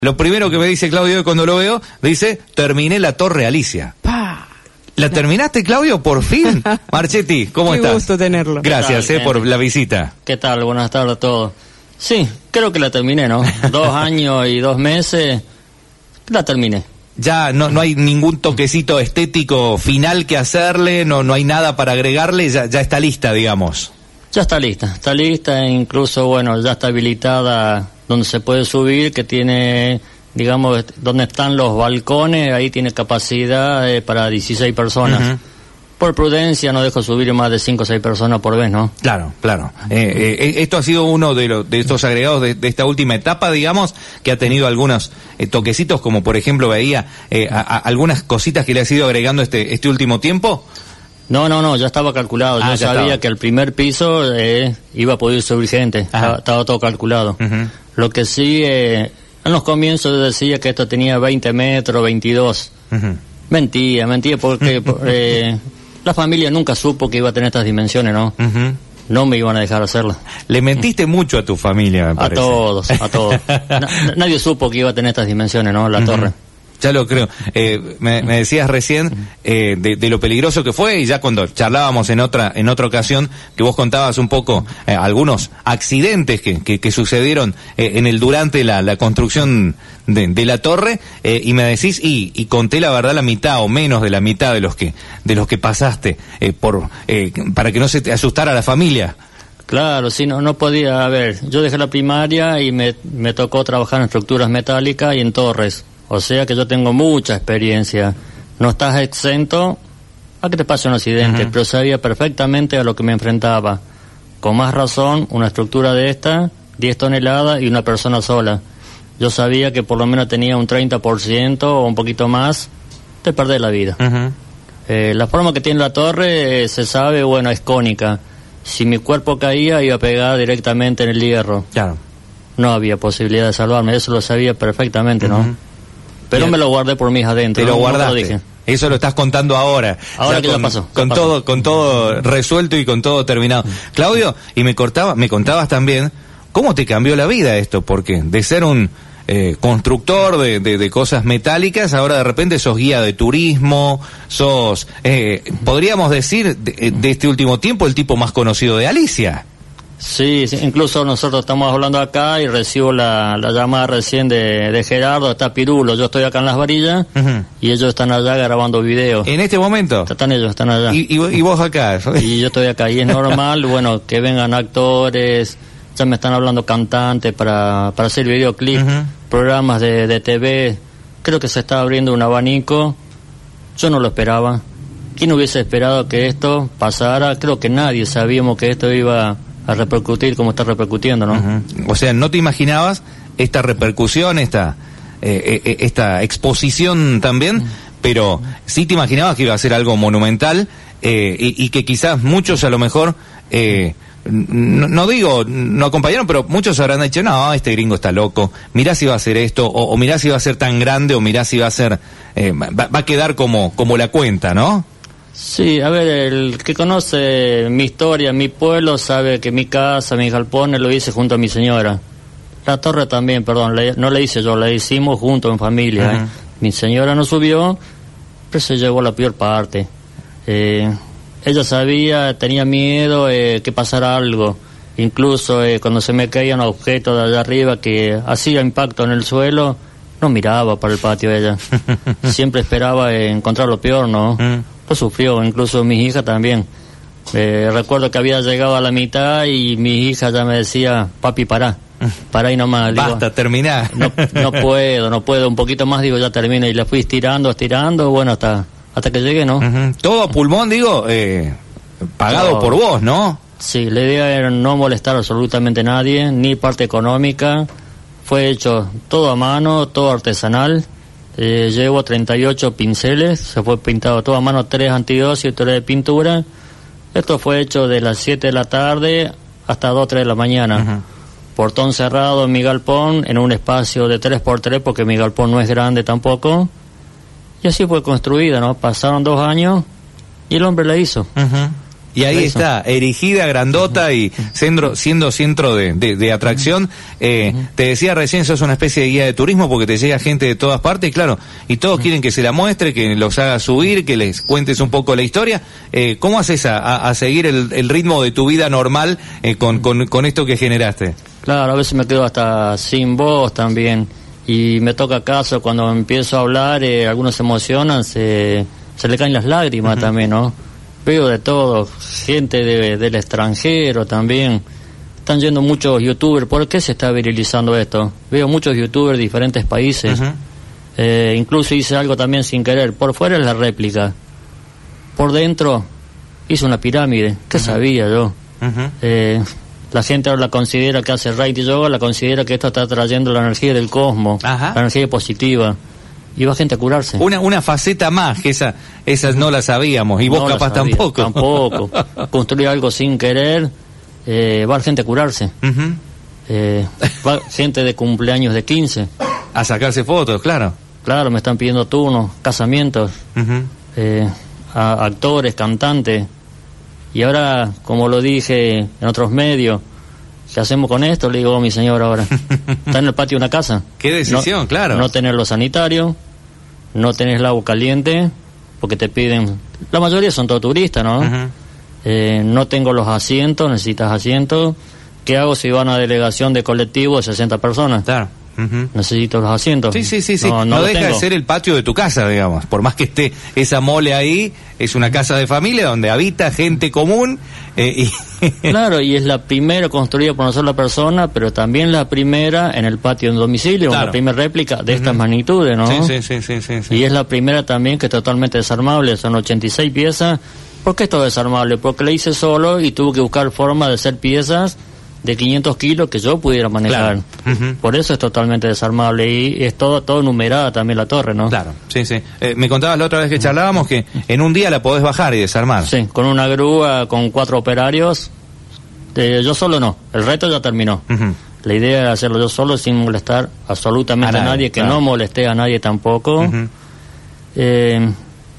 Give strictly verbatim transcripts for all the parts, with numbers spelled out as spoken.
Lo primero que me dice Claudio hoy cuando lo veo, dice, terminé la Torre Alicia. ¡Pah! ¿La terminaste, Claudio, por fin? Marchetti, ¿cómo Qué estás? Qué gusto tenerlo. Gracias eh, por la visita. ¿Qué tal? Buenas tardes a todos. Sí, creo que la terminé, ¿no? Dos años y dos meses, la terminé. Ya no no hay ningún toquecito estético final que hacerle, no no hay nada para agregarle, ya ya está lista, digamos. Ya está lista, está lista, e incluso, bueno, ya está habilitada donde se puede subir, que tiene, digamos, donde están los balcones, ahí tiene capacidad eh, para dieciséis personas. Uh-huh. Por prudencia no dejo subir más de cinco o seis personas por vez, ¿no? Claro, claro. Eh, eh, esto ha sido uno de, los de estos agregados de, de esta última etapa, digamos, que ha tenido algunos eh, toquecitos, como por ejemplo veía eh, a, a, algunas cositas que le has ido agregando este este último tiempo. No, no, no, ya estaba calculado. Ah, Yo sabía estaba. que al primer piso eh, iba a poder subir gente. Estaba, estaba todo calculado. Uh-huh. Lo que sí, eh, en los comienzos decía que esto tenía veinte metros, veintidós. Uh-huh. Mentía, mentía, porque eh, la familia nunca supo que iba a tener estas dimensiones, ¿no? Uh-huh. No me iban a dejar hacerlo. Le mentiste mucho a tu familia, me parece. A todos, a todos. Na- nadie supo que iba a tener estas dimensiones, ¿no? La uh-huh. torre. Ya lo creo. Eh, me, me decías recién eh, de, de lo peligroso que fue, y ya cuando charlábamos en otra en otra ocasión, que vos contabas un poco eh, algunos accidentes que, que, que sucedieron eh, en el durante la, la construcción de, de la torre, eh, y me decís, y, y conté la verdad la mitad o menos de la mitad de los que de los que pasaste, eh, por eh, para que no se te asustara la familia. Claro, sí, no, no podía, a ver, yo dejé la primaria y me, me tocó trabajar en estructuras metálicas y en torres. O sea que yo tengo mucha experiencia. No estás exento a que te pase un accidente, uh-huh. pero sabía perfectamente a lo que me enfrentaba. Con más razón, una estructura de esta, diez toneladas y una persona sola. Yo sabía que por lo menos tenía un treinta por ciento o un poquito más de perder la vida. Uh-huh. Eh, la forma que tiene la torre, eh, se sabe, bueno, es cónica. Si mi cuerpo caía, iba a pegar directamente en el hierro. Claro. No había posibilidad de salvarme, eso lo sabía perfectamente, ¿no? Uh-huh. Pero me lo guardé por mis adentro. Te lo ¿no? guardaste. No lo dije. Eso lo estás contando ahora. Ahora ya que con, ya pasó. Con ya todo, pasó. con todo resuelto y con todo terminado. Claudio, y me cortaba, me contabas también cómo te cambió la vida esto, porque de ser un eh, constructor de, de, de cosas metálicas, ahora de repente sos guía de turismo, sos, eh, podríamos decir, de, de este último tiempo, el tipo más conocido de Alicia. Sí, sí, incluso nosotros estamos hablando acá y recibo la, la llamada recién de, de Gerardo, está Pirulo, yo estoy acá en Las Varillas, uh-huh. y ellos están allá grabando videos. ¿En este momento? Están ellos, están allá. ¿Y, y, y vos acá? Y yo estoy acá, y es normal, bueno, que vengan actores, ya me están hablando cantantes para, para hacer videoclips, uh-huh. programas de, de T V, creo que se está abriendo un abanico, yo no lo esperaba. ¿Quién hubiese esperado que esto pasara? Creo que nadie sabíamos que esto iba a repercutir como está repercutiendo, ¿no? Uh-huh. O sea, ¿no te imaginabas esta repercusión, esta eh, eh, esta exposición también? Uh-huh. Pero sí te imaginabas que iba a ser algo monumental, eh, y, y que quizás muchos a lo mejor, eh, no, no digo, no acompañaron, pero muchos habrán dicho, no, este gringo está loco, mirá si va a hacer esto, o, o mirá si va a ser tan grande, o mirá si va a ser, eh, va, va a quedar como, como la cuenta, ¿no? Sí, a ver, el que conoce mi historia, mi pueblo, sabe que mi casa, mis galpones, lo hice junto a mi señora. La torre también, perdón, la, no la hice yo, la hicimos junto en familia. Uh-huh. ¿eh? Mi señora no subió, pero se llevó la peor parte. Eh, ella sabía, tenía miedo eh, que pasara algo. Incluso eh, cuando se me caía un objeto de allá arriba que hacía impacto en el suelo, no miraba para el patio ella. Siempre esperaba eh, encontrar lo peor, ¿no? Uh-huh. Sufrió, incluso mis hijas también. Eh, recuerdo que había llegado a la mitad y mi hija ya me decía, papi, pará, pará y nomás. Basta, digo, terminá. No, no puedo, no puedo, un poquito más, digo, ya termina. Y la fui estirando, estirando, bueno, hasta hasta que llegué, ¿no? Uh-huh. Todo a pulmón, digo, eh, pagado no. por vos, ¿no? Sí, la idea era no molestar absolutamente a nadie, ni parte económica. Fue hecho todo a mano, todo artesanal. Eh, llevo treinta y ocho pinceles, se fue pintado todo a mano, tres antidosis y tres de pintura. Esto fue hecho de las siete de la tarde hasta dos o tres de la mañana. Uh-huh. Portón cerrado en mi galpón, en un espacio de tres por tres, porque mi galpón no es grande tampoco. Y así fue construida, ¿no? Pasaron dos años y el hombre la hizo. Uh-huh. Y ahí Eso. está, erigida, grandota y siendo, siendo centro de, de, de atracción. Eh, te decía recién, sos una especie de guía de turismo porque te llega gente de todas partes, claro, y todos quieren que se la muestre, que los haga subir, que les cuentes un poco la historia. Eh, ¿Cómo haces a, a, a seguir el, el ritmo de tu vida normal eh, con, con, con esto que generaste? Claro, a veces me quedo hasta sin voz también. Y me toca caso, cuando empiezo a hablar, eh, algunos se emocionan, se, se le caen las lágrimas uh-huh. también, ¿no? Veo de todo, gente de, del extranjero también. Están yendo muchos youtubers. ¿Por qué se está virilizando esto? Veo muchos youtubers de diferentes países. Uh-huh. Eh, incluso hice algo también sin querer. Por fuera es la réplica. Por dentro hice una pirámide. ¿Qué uh-huh. sabía yo? Uh-huh. Eh, la gente ahora la considera que hace Reiki Yoga, la considera que esto está trayendo la energía del cosmos, uh-huh. la energía positiva. Y va gente a curarse. Una una faceta más, que esa esas no la sabíamos, y vos no capaz tampoco. Tampoco. Construir algo sin querer, eh, va gente a curarse. Uh-huh. Eh, va gente de cumpleaños de quince. A sacarse fotos, claro. Claro, me están pidiendo turnos, casamientos, uh-huh. eh, a actores, cantantes. Y ahora, como lo dije en otros medios, ¿qué hacemos con esto? Le digo a mi señora ahora. Está en el patio de una casa. ¿Qué decisión? No, claro. No tener lo sanitario, no tener el agua caliente, porque te piden... La mayoría son todos turistas, ¿no? Uh-huh. Eh, no tengo los asientos, necesitas asientos. ¿Qué hago si va a una delegación de colectivo de sesenta personas? Claro. Uh-huh. Necesito los asientos. Sí, sí, sí, sí. No, no, no deja tengo. de ser el patio de tu casa, digamos. Por más que esté esa mole ahí, es una casa de familia donde habita gente común. Eh, y claro, y es la primera construida por una sola persona, pero también la primera en el patio de un domicilio, claro. La primera réplica de uh-huh. estas magnitudes, ¿no? Sí, sí, sí, sí, sí, sí. Y es la primera también que es totalmente desarmable, son ochenta y seis piezas. ¿Por qué esto es desarmable? Porque la hice solo y tuve que buscar forma de hacer piezas de quinientos kilos que yo pudiera manejar. Claro. Uh-huh. Por eso es totalmente desarmable y es todo todo numerada también la torre, ¿no? Claro, sí, sí. Eh, me contabas la otra vez que charlábamos que en un día la podés bajar y desarmar. Sí, con una grúa, con cuatro operarios. Eh, yo solo no, el reto ya terminó. Uh-huh. La idea era hacerlo yo solo sin molestar absolutamente a nadie, a nadie que claro. no molesté a nadie tampoco. Uh-huh. Eh...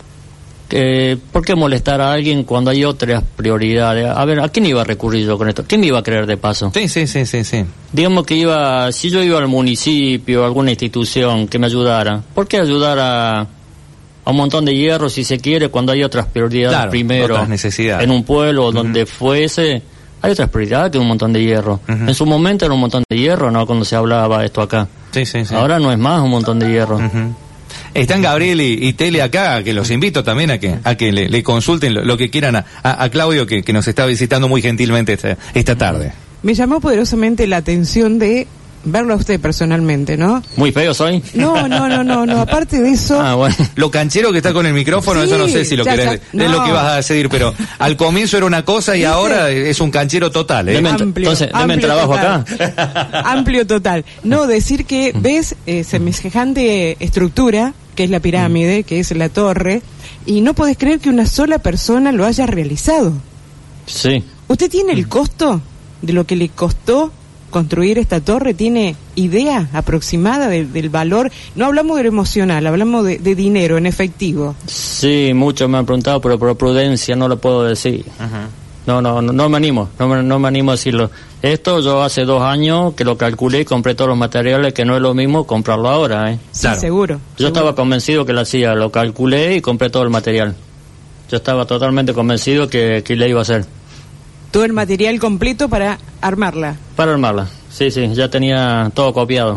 Eh, ¿Por qué molestar a alguien cuando hay otras prioridades? A ver, ¿a quién iba a recurrir yo con esto? ¿Quién me iba a creer de paso? Sí, sí, sí, sí, sí. Digamos que iba, si yo iba al municipio, a alguna institución que me ayudara, ¿por qué ayudar a, a un montón de hierro si se quiere cuando hay otras prioridades claro, primero? Otras necesidades. En un pueblo uh-huh. donde fuese, hay otras prioridades que un montón de hierro. Uh-huh. En su momento era un montón de hierro, ¿no? Cuando se hablaba esto acá. Sí, sí, sí. Ahora no es más un montón de hierro. Uh-huh. Están Gabriel y, y Tele acá, que los invito también a que a que le, le consulten lo, lo que quieran a, a, a Claudio, que, que nos está visitando muy gentilmente esta, esta tarde. Me llamó poderosamente la atención de verlo a usted personalmente, ¿no? ¿Muy feo soy? No, no, no, no, no. Aparte de eso... Ah, bueno. Lo canchero que está con el micrófono, sí, eso no sé si lo ya, querés, ya, no. es lo que vas a decidir, pero al comienzo era una cosa y ¿viste? Ahora es un canchero total, ¿eh? Deme, amplio, entonces, deme amplio trabajo total. acá. Amplio total. No, decir que ves eh, semejante estructura, que es la pirámide, que es la torre, y no podés creer que una sola persona lo haya realizado. Sí. ¿Usted tiene el costo de lo que le costó construir esta torre? ¿Tiene idea aproximada de, del valor? No hablamos de lo emocional, hablamos de, de dinero en efectivo. Sí, muchos me han preguntado, pero por prudencia no lo puedo decir. Uh-huh. No, no, no, no me animo, no me, no me animo a decirlo. Esto yo hace dos años que lo calculé y compré todos los materiales, que no es lo mismo comprarlo ahora, ¿eh? Sí, claro. seguro. Yo seguro. estaba convencido que lo hacía, lo calculé y compré todo el material. Yo estaba totalmente convencido que, que le iba a hacer. Todo el material completo para armarla. Para armarla, sí, sí, ya tenía todo copiado.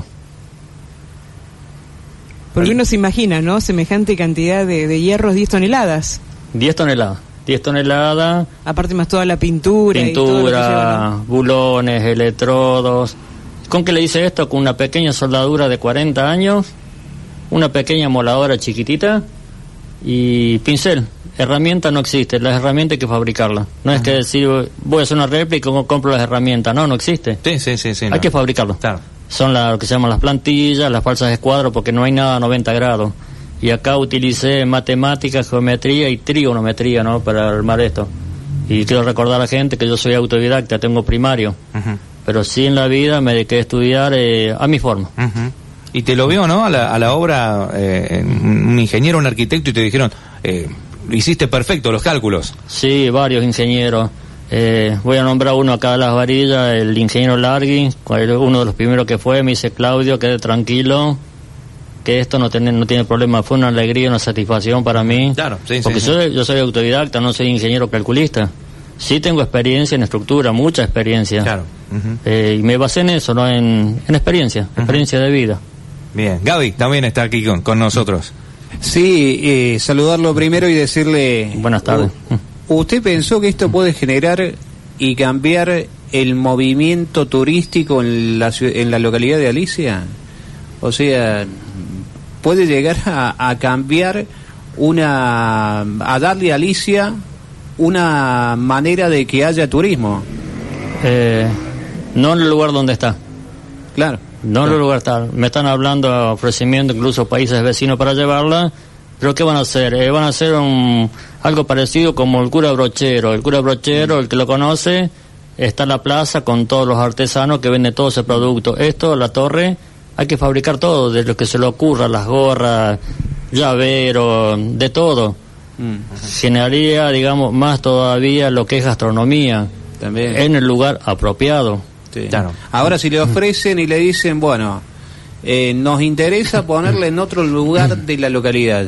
Porque uno se imagina, ¿no? Semejante cantidad de, de hierros, diez toneladas. diez toneladas. diez toneladas. Aparte más toda la pintura. Pintura, y todo lo que lleva, ¿no? bulones, electrodos. ¿Con qué le hice esto? Con una pequeña soldadura de cuarenta años, una pequeña moladora chiquitita y pincel. Herramienta no existe, las herramientas hay que fabricarlas. No uh-huh. es que decir, voy a hacer una réplica y compro las herramientas. No, no existe. Sí, sí, sí. sí hay no. que fabricarlo. Claro. Son la, lo que se llaman las plantillas, las falsas escuadros, porque no hay nada a noventa grados. Y acá utilicé matemáticas, geometría y trigonometría, ¿no? Para armar esto. Y quiero recordar a la gente que yo soy autodidacta, tengo primario. Uh-huh. Pero sí en la vida me dediqué a estudiar eh, a mi forma. Uh-huh. Y te lo vio, ¿no? A la, a la obra, eh, un ingeniero, un arquitecto, y te dijeron, eh, hiciste perfecto los cálculos. Sí, varios ingenieros. Eh, voy a nombrar uno acá de Las Varillas, el ingeniero Largui, uno de los primeros que fue. Me dice: Claudio, quede tranquilo, que esto no tiene, no tiene problema. Fue una alegría, una satisfacción para mí. Claro, sí, porque sí, yo, sí. yo soy autodidacta, no soy ingeniero calculista. Sí tengo experiencia en estructura, mucha experiencia. Claro. Uh-huh. Eh, y me basé en eso, ¿no? En, en experiencia, uh-huh. experiencia de vida. Bien, Gaby también está aquí con, con nosotros. Sí, eh, saludarlo primero y decirle... Buenas tardes. U- ¿Usted pensó que esto puede generar y cambiar el movimiento turístico en la, en la localidad de Alicia? O sea, puede llegar a, a cambiar una... a darle a Alicia una manera de que haya turismo. Eh, no en el lugar donde está. Claro. No en el lugar está. Me están hablando, ofrecimiento incluso países vecinos para llevarla, pero ¿qué van a hacer? Eh, van a hacer un, algo parecido como el cura Brochero. El cura Brochero, el que lo conoce, está en la plaza con todos los artesanos que venden todo ese producto. Esto, la torre, hay que fabricar todo, de lo que se le ocurra, las gorras, llaveros, de todo. Mm. Generaría, digamos, más todavía lo que es gastronomía. También. En el lugar apropiado. Sí. Claro. Ahora, si le ofrecen y le dicen, bueno, eh, nos interesa ponerle en otro lugar de la localidad,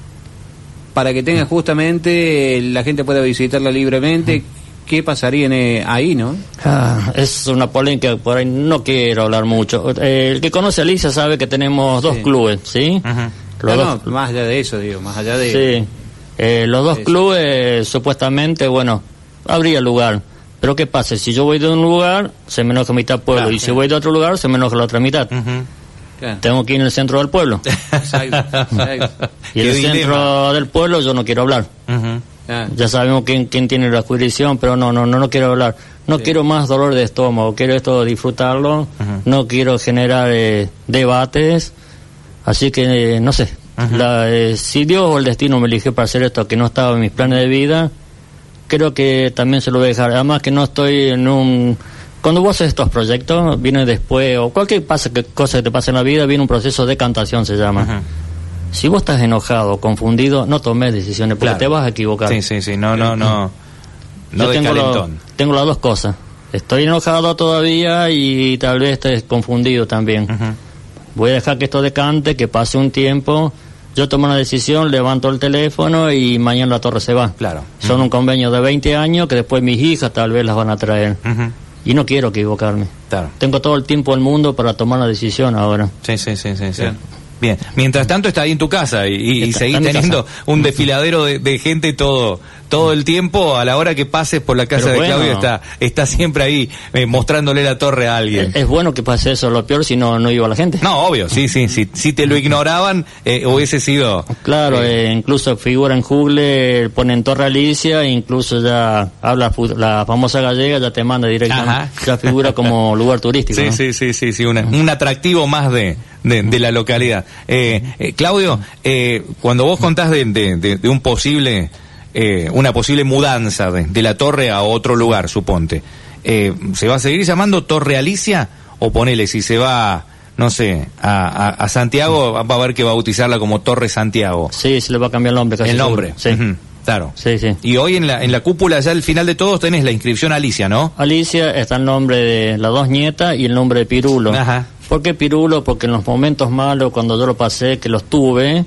para que tenga justamente, la gente pueda visitarla libremente, ¿qué pasaría en, eh, ahí, no? Ah, es una polémica, por ahí no quiero hablar mucho. Eh, el que conoce a Alicia sabe que tenemos dos sí. clubes, ¿sí? Uh-huh. Los no, dos... no, más allá de eso, digo, más allá de... Sí, eh, los dos eso. clubes, supuestamente, bueno, habría lugar. Pero ¿qué pasa? Si yo voy de un lugar, se me enoja mitad pueblo. Claro, y si claro. voy de otro lugar, se me enoja la otra mitad. Uh-huh. Claro. Tengo que ir en el centro del pueblo. Exacto, exacto. Y en Qué el dilema. centro del pueblo yo no quiero hablar. Uh-huh. Claro. Ya sabemos quién, quién tiene la jurisdicción, pero no, no, no, no quiero hablar. No Sí. quiero más dolor de estómago, quiero esto disfrutarlo. Uh-huh. No quiero generar eh, debates. Así que, eh, no sé. Uh-huh. La, eh, si Dios o el destino me eligió para hacer esto, que no estaba en mis planes de vida, creo que también se lo voy a dejar. Además que no estoy en un... Cuando vos haces estos proyectos, viene después, o cualquier pasa, que, cosa que te pase en la vida, viene un proceso de decantación, se llama. Uh-huh. Si vos estás enojado, confundido, no tomes decisiones, porque Claro. te vas a equivocar. Sí, sí, sí, no, no, no. No Yo de tengo, lo- calentón. tengo las dos cosas. Estoy enojado todavía y tal vez estés confundido también. Uh-huh. Voy a dejar que esto decante, que pase un tiempo. Yo tomo una decisión, levanto el teléfono y mañana la torre se va. Claro. Son Uh-huh. un convenio de veinte años que después mis hijas tal vez las van a traer. Uh-huh. Y no quiero equivocarme. Claro. Tengo todo el tiempo del mundo para tomar una decisión ahora. Sí, sí, sí, sí, sí. Bien. Bien. Mientras tanto está ahí en tu casa y, y, y Está- seguís está en mi teniendo casa. un desfiladero de, de gente todo todo el tiempo. A la hora que pases por la casa Pero de bueno. Claudio está está siempre ahí eh, mostrándole la torre a alguien. Es, es bueno que pase eso, lo peor si no, no iba la gente. No, obvio, sí, sí, sí. Si te lo ignoraban, eh, hubiese sido... Claro, eh, eh, incluso figura en Google, ponen Torre Alicia, e incluso ya habla fu- la famosa gallega, ya te manda directamente, Ajá. ya figura como lugar turístico. Sí, ¿no? sí, sí, sí, sí, una- un atractivo más de, de, de la localidad. Eh, eh, Claudio, eh, cuando vos contás de, de, de- de un posible, eh, una posible mudanza de, de la torre a otro lugar, suponte, eh, ¿se va a seguir llamando Torre Alicia? O ponele, si se va, no sé, a, a, a Santiago, va a haber que bautizarla como Torre Santiago. Sí, se le va a cambiar el nombre. Casi El nombre. seguro. Sí. Ujú, claro. Sí, sí. Y hoy en la, en la cúpula, ya al final de todos, tenés la inscripción Alicia, ¿no? Alicia está el nombre de las dos nietas y el nombre de Pirulo. Ajá. ¿Por qué Pirulo? Porque en los momentos malos, cuando yo lo pasé, que los tuve,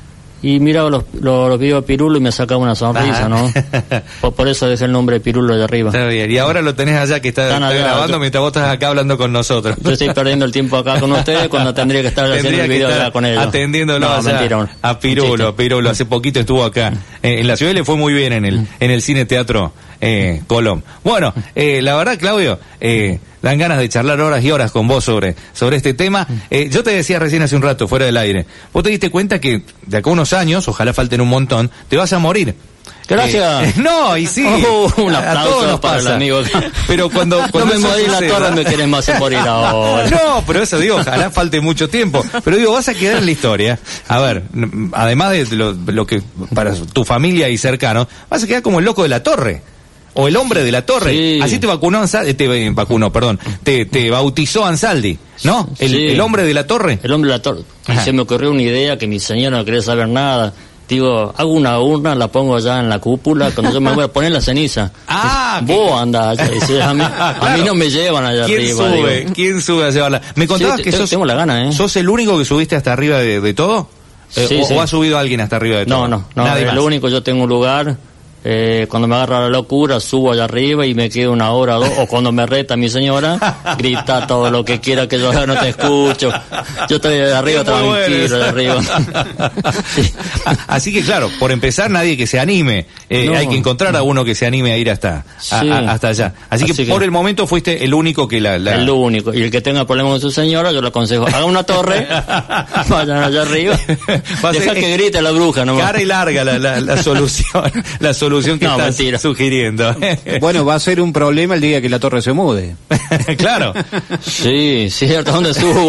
y miraba los, los, los videos de Pirulo y me sacaba una sonrisa, Ajá. ¿no? por, por eso dejé el nombre de Pirulo de arriba. Está bien. Y ahora lo tenés allá que está, Están está allá, grabando yo- mientras vos estás acá hablando con nosotros. Yo estoy perdiendo el tiempo acá con ustedes cuando tendría que estar haciendo Tendría el que video estar acá con ellos. atendiéndolo No, allá mentira, a Pirulo, un chiste. a Pirulo. Hace poquito estuvo acá. Eh, en la ciudad le fue muy bien en el, en el Cine Teatro eh, Colón. Bueno, eh, la verdad, Claudio, eh, dan ganas de charlar horas y horas con vos sobre, sobre este tema. Eh, yo te decía recién hace un rato, fuera del aire, vos te diste cuenta que de acá a unos años, ojalá falten un montón, te vas a morir. Gracias. Eh, no, y sí. Oh, un a- a aplauso todos nos para el pasa. amigo. Pero cuando, No cuando me eso morí en la suceda- torre, me quieren más hacer morir ahora. No, pero eso digo, ojalá falte mucho tiempo. Pero digo, vas a quedar en la historia. A ver, n- además de lo, lo que para tu familia y cercanos, vas a quedar como el loco de la torre. O el hombre de la torre. Sí. Así te vacunó Ansaldi, te vacunó, perdón, te, te bautizó Ansaldi, ¿no? El, Sí. el hombre de la torre. El hombre de la torre. Y Ajá. se me ocurrió una idea que mi señora no quería saber nada. Digo, hago una urna, la pongo allá en la cúpula, cuando yo me voy a poner la ceniza. Ah, Dice, vos andás allá. Dice, a, mí, a Claro. mí no me llevan allá ¿Quién arriba. sube? Digo. ¿Quién sube a llevarla? Me contabas Sí, que te- sos, tengo la gana, ¿eh? sos el único que subiste hasta arriba de, de todo. Eh, Sí, o, sí. o ha subido alguien hasta arriba de todo? No, no, no, Nadie es más. lo único, yo tengo un lugar, eh, cuando me agarra la locura, subo allá arriba y me quedo una hora o dos, o cuando me reta mi señora, grita todo lo que quiera que yo no te escucho. Yo estoy de arriba Qué muy bueno tranquilo, eso. de arriba. Sí. Así que claro, por empezar nadie que se anime, eh, No. hay que encontrar a uno que se anime a ir hasta, a- Sí. a- hasta allá. Así, que, Así que- por el momento fuiste el único que la... la... Es lo único. Y el que tenga problemas con su señora, yo le aconsejo, haga una torre, vayan allá arriba, Va a ser- deja que grite la bruja nomás. Cara y larga la, la, la solución, la solución que No, estás mentira. sugiriendo. Bueno, va a ser un problema el día que la torre se mude. Claro. Sí, cierto, ¿dónde subo?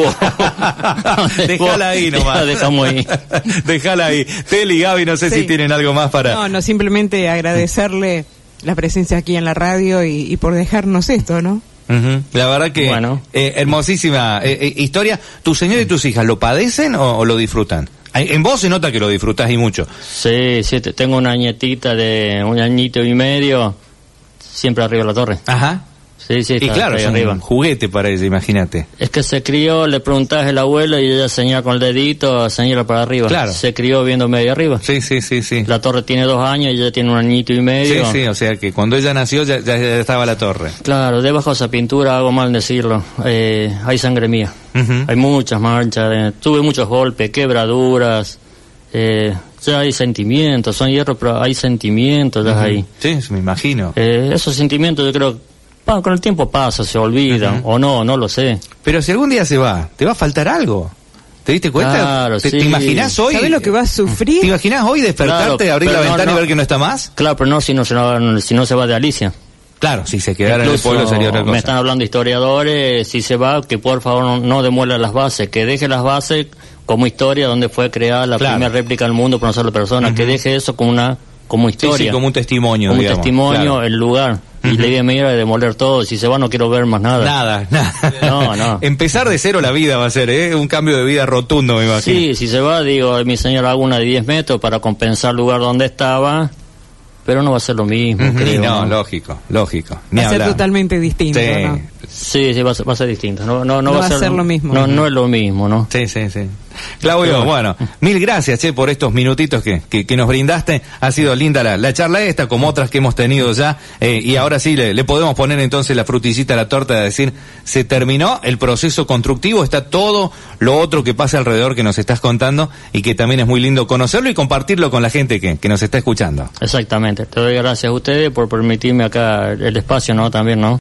Déjala ahí nomás. La dejamos ahí. Déjala ahí. Teli, Gaby, no sé Sí. si tienen algo más para... No, no, simplemente agradecerle la presencia aquí en la radio y, y por dejarnos esto, ¿no? Ujú. La verdad que Bueno. eh, hermosísima eh, eh, historia. ¿Tu señor y tus hijas lo padecen o, o lo disfrutan? Ay, en vos se nota que lo disfrutás y mucho. Sí, sí, te- tengo una nietita de un añito y medio, siempre arriba de la torre. Ajá. Sí, sí, Y está claro, ahí es arriba. un juguete para ella, imagínate. Es que se crió, le preguntás el abuelo y ella señala con el dedito, señala para arriba. Claro. Se crió viéndome ahí arriba. Sí, sí, sí, sí. La torre tiene dos años y ella tiene un añito y Sí, medio. sí, o sea que cuando ella nació ya, ya, ya estaba la torre. Claro, debajo de esa pintura, hago mal decirlo, eh, hay sangre mía. Ujú. Hay muchas manchas, eh, tuve muchos golpes, quebraduras, eh, ya hay sentimientos, son hierros, pero hay sentimientos ya ahí. Sí, me imagino. Eh, esos sentimientos yo creo, pa, con el tiempo pasa, se olvidan, o no, no lo sé. Pero si algún día se va, ¿te va a faltar algo? ¿Te diste cuenta? Claro, ¿Te, sí. te imaginás hoy? ¿Sabes lo que va a sufrir? ¿Te imaginás hoy despertarte, Claro, abrir la pero no, ventana y no. ver que no está más? Claro, pero no si no se, va- si no se va de Alicia. Claro, si se quedara en el Incluso pueblo sería otra cosa. me están hablando historiadores, si se va, que por favor no, no demuela las bases, que deje las bases como historia donde fue creada la Claro. primera réplica del mundo por una sola persona, que deje eso como una como Sí, historia, sí, como un testimonio, como un digamos, testimonio, claro. el lugar. Y la idea mía era demoler todo, si se va no quiero ver más nada. Nada, nada. No, no. Empezar de cero la vida va a ser, ¿eh? Un cambio de vida rotundo, me imagino. Sí, si se va, digo, mi señora hago una de diez metros para compensar el lugar donde estaba, pero no va a ser lo mismo, Ujú. creo. No, ¿no? lógico, lógico. Ni Va a ser hablar. totalmente distinto, Sí. ¿no? Sí, sí, va a ser, va a ser distinto. No, no, no, No va a ser lo mismo. No, no es lo mismo, ¿no? Sí, sí, sí. Claudio, bueno, mil gracias, che, por estos minutitos que, que, que nos brindaste. Ha sido linda la, la charla esta, como otras que hemos tenido ya. Eh, y ahora sí, le, le podemos poner entonces la frutillita a la torta de decir, se terminó el proceso constructivo, está todo lo otro que pasa alrededor que nos estás contando y que también es muy lindo conocerlo y compartirlo con la gente que, que nos está escuchando. Exactamente. Te doy gracias a ustedes por permitirme acá el espacio, ¿no? También, ¿no?